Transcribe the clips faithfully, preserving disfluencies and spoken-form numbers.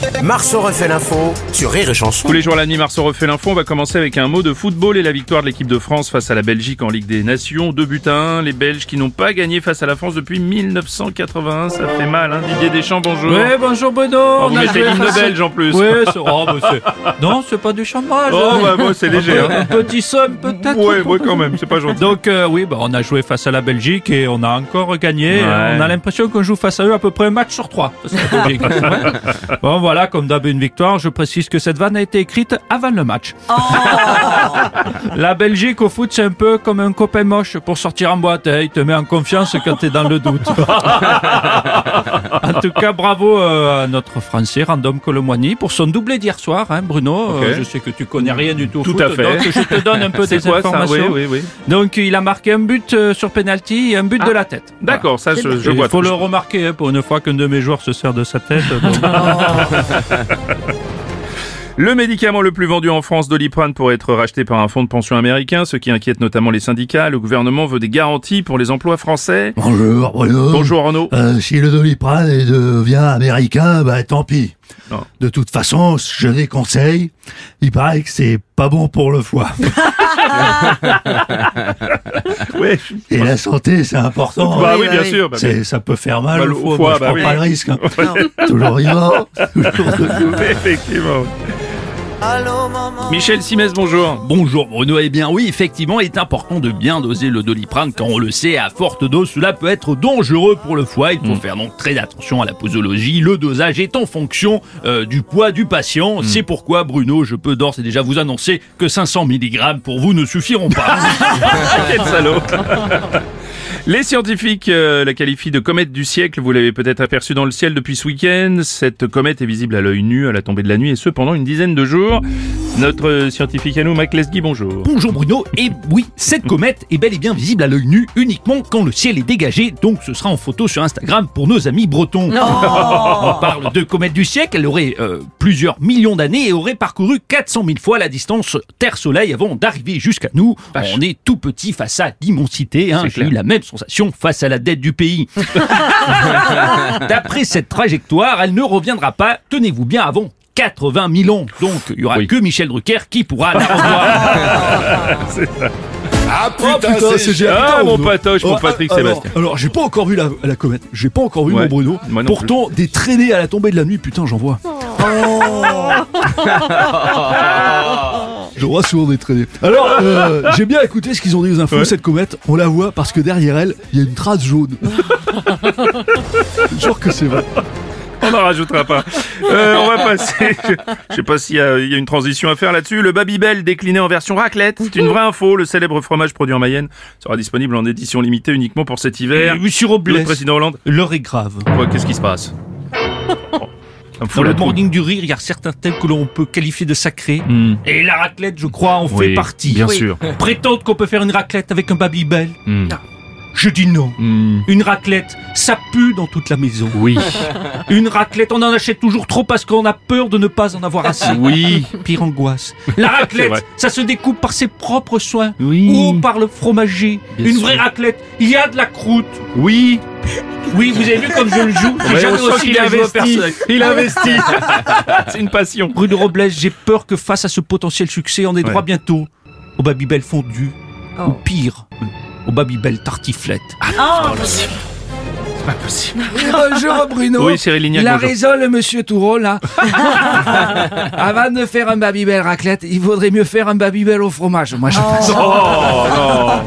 Marceau refait l'info sur Rire et Chanson. Tous les jours à la nuit, Marceau refait l'info. On va commencer avec un mot de football et la victoire de l'équipe de France face à la Belgique en Ligue des Nations. Deux buts à un. Les Belges qui n'ont pas gagné face à la France depuis mille neuf cent quatre-vingt-un. Ça fait mal, hein. Didier Deschamps, bonjour. Oui, bonjour Bruno. Oh, vous On a mettez joué l'hymne face à- belge en plus. Oui, c'est... Oh, bah, c'est... Non, c'est pas du chambrage. Oh, bah, moi, c'est léger, hein. Un petit somme peut-être. Ouais, ouais, quand même, c'est pas gentil. Donc euh, oui, bah, on a joué face à la Belgique et on a encore gagné. Ouais. On a l'impression qu'on joue face à eux à peu près un match sur trois. Parce que la Belgique, ouais. Bon voilà, comme d'hab une victoire. Je précise que cette vanne a été écrite avant le match. Oh la Belgique au foot, c'est un peu comme un copain moche pour sortir en boîte. Hein. Il te met en confiance quand t'es dans le doute. En tout cas, bravo euh, à notre Français Random Colomwani pour son doublé d'hier soir, hein, Bruno. Okay. Euh, je sais que tu connais rien du tout au Tout foot, à fait. donc je te donne un peu C'est des quoi ça? informations. Oui, oui, oui. Donc il a marqué un but euh, sur penalty et un but Ah, de la tête. D'accord, ça, je, je Il vois. faut le remarquer, hein, pour une fois qu'un de mes joueurs se sert de sa tête. donc- Le médicament le plus vendu en France, Doliprane, pourrait être racheté par un fonds de pension américain, ce qui inquiète notamment les syndicats. Le gouvernement veut des garanties pour les emplois français. Bonjour Bruno. Bonjour Arnaud. Euh, si le Doliprane devient américain, bah tant pis. Non. De toute façon, je déconseille. Il paraît que c'est pas bon pour le foie. Ouais. Et la santé, c'est important. Bah oui, bien sûr. Bah, C'est, ça peut faire mal Mal au au foie. foie, Moi, je bah prends oui. pas le risque. Hein. Toujours vivant. Toujours debout. mais- effectivement. Michel Simès, bonjour. Bonjour Bruno, eh bien oui, effectivement, il est important de bien doser le Doliprane quand on le sait, à forte dose, cela peut être dangereux pour le foie. Il faut Mm. faire donc très attention à la posologie. Le dosage est en fonction euh, du poids du patient. Mm. C'est pourquoi, Bruno, je peux d'ores et déjà vous annoncer que cinq cents milligrammes pour vous ne suffiront pas. Quel salaud. Les scientifiques euh, la qualifient de comète du siècle. Vous l'avez peut-être aperçue dans le ciel depuis ce week-end. Cette comète est visible à l'œil nu à la tombée de la nuit et ce pendant une dizaine de jours. Notre euh, scientifique à nous, Mac Lesguy, bonjour. Bonjour Bruno, et oui, cette comète est bel et bien visible à l'œil nu uniquement quand le ciel est dégagé, donc ce sera en photo sur Instagram pour nos amis bretons. On parle de comète du siècle, elle aurait euh, plusieurs millions d'années et aurait parcouru quatre cent mille fois la distance Terre-Soleil avant d'arriver jusqu'à nous. Vache. On est tout petit face à l'immensité, hein. C'est J'ai clair. eu la même sensation face à la dette du pays. D'après cette trajectoire, elle ne reviendra pas, tenez-vous bien, avant quatre-vingt mille ans. Donc, il y aura Oui. que Michel Drucker qui pourra la revoir. Ah Oh, putain, c'est génial. Ah, mon patoche, mon Patrick alors, Sébastien. alors, j'ai pas encore vu la, la comète. J'ai pas encore vu Ouais, mon Bruno. moi non Pourtant, des traînées à la tombée de la nuit, putain, j'en vois. J'en vois souvent des traînées. Alors, euh, j'ai bien écouté ce qu'ils ont dit aux infos. Ouais. Cette comète, on la voit parce que derrière elle, il y a une trace jaune. Genre que c'est vrai. On n'en rajoutera pas. Euh, on va passer. Je, je sais pas s'il y a, il y a une transition à faire là-dessus. Le Babybel décliné en version raclette. C'est une vraie info. Le célèbre fromage produit en Mayenne sera disponible en édition limitée uniquement pour cet hiver. Monsieur Le Robles, président Hollande. l'heure est grave. Quoi, qu'est-ce qui se passe? Oh, ça me fout Dans la le trouille. morning du rire, il y a certains thèmes que l'on peut qualifier de sacrés. Hmm. Et la raclette, je crois, en Oui, fait partie. bien sûr. Prétendre qu'on peut faire une raclette avec un Babybel, Hmm. je dis non. Hmm. Une raclette, ça pue dans toute la maison. Oui. Une raclette, on en achète toujours trop parce qu'on a peur de ne pas en avoir assez. Oui. Pire angoisse. La C'est raclette, vrai. ça se découpe par ses propres soins. Oui. Ou par le fromager. Bien Une sûr. vraie raclette, il y a de la croûte. Oui. Oui, vous avez vu comme je le joue. J'ai Ouais, jamais on sent aussi qu'il a bien joué au investi. personnage. Il a investi. C'est une passion. Bruno Robles, j'ai peur que face à ce potentiel succès, on ait droit Ouais. bientôt au Babybel fondu. Ou pire, au Babybel tartiflette. C'est pas possible. Bonjour Bruno. Oui, Cyril Lignac, Il a bonjour. raison le monsieur Toureau là. Avant de faire un Babybel raclette, il vaudrait mieux faire un Babybel au fromage. Moi je pense. Oh non.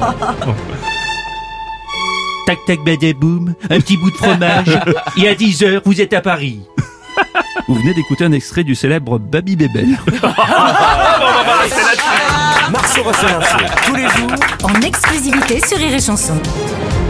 Tac tac badaboum, un petit bout de fromage. Et à dix heures, vous êtes à Paris. Vous venez d'écouter un extrait du célèbre Babybel. Marceau refait l'info tous les jours En exclusivité sur Rire et Chanson.